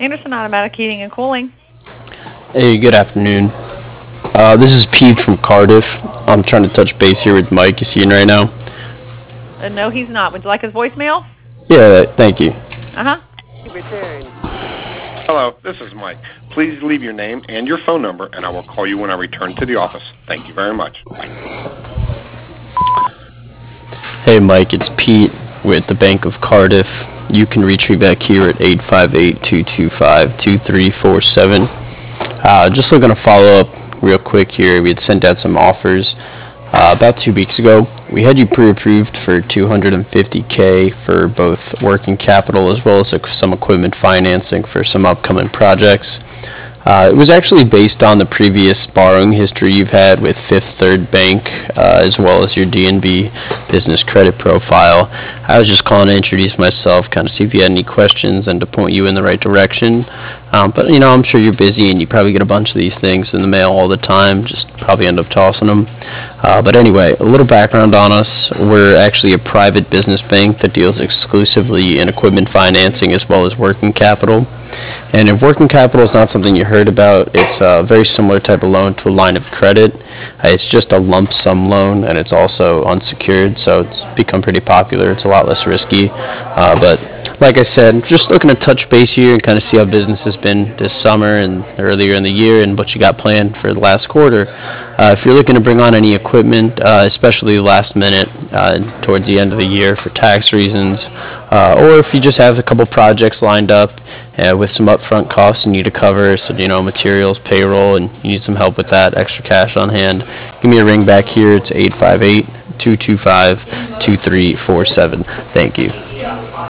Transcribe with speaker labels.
Speaker 1: Anderson Automatic Heating and Cooling.
Speaker 2: Hey, good afternoon. This is Pete from Cardiff. I'm trying to touch base here with Mike. Is he in right now?
Speaker 1: No, he's not. Would you like his voicemail?
Speaker 2: Yeah, thank you.
Speaker 1: Uh-huh.
Speaker 3: Hello, this is Mike. Please leave your name and your phone number, and I will call you when I return to the office. Thank you very much. Bye.
Speaker 2: Hey, Mike, it's Pete with the Bank of Cardiff. You can reach me back here at 858-225-2347. Just looking to follow up real quick here. We had sent out some offers about 2 weeks ago. We had you pre-approved for $250K for both working capital as well as some equipment financing for some upcoming projects. It was actually based on the previous borrowing history you've had with Fifth Third Bank, as well as your DNB business credit profile. I was just calling to introduce myself, kind of see if you had any questions and to point you in the right direction. But, I'm sure you're busy and you probably get a bunch of these things in the mail all the time, just probably end up tossing them. But anyway, a little background on us. We're actually a private business bank that deals exclusively in equipment financing as well as working capital. And if working capital is not something you heard about, it's a very similar type of loan to a line of credit. It's just a lump sum loan, and it's also unsecured, so it's become pretty popular. It's a lot less risky. But like I said, just looking to touch base here and kind of see how business has been this summer and earlier in the year and what you got planned for the last quarter. If you're looking to bring on any equipment, especially last minute towards the end of the year for tax reasons, or if you just have a couple projects lined up with some upfront costs you need to cover, so materials, payroll, and you need some help with that, extra cash on hand, give me a ring back here. It's 858-225-2347. Thank you.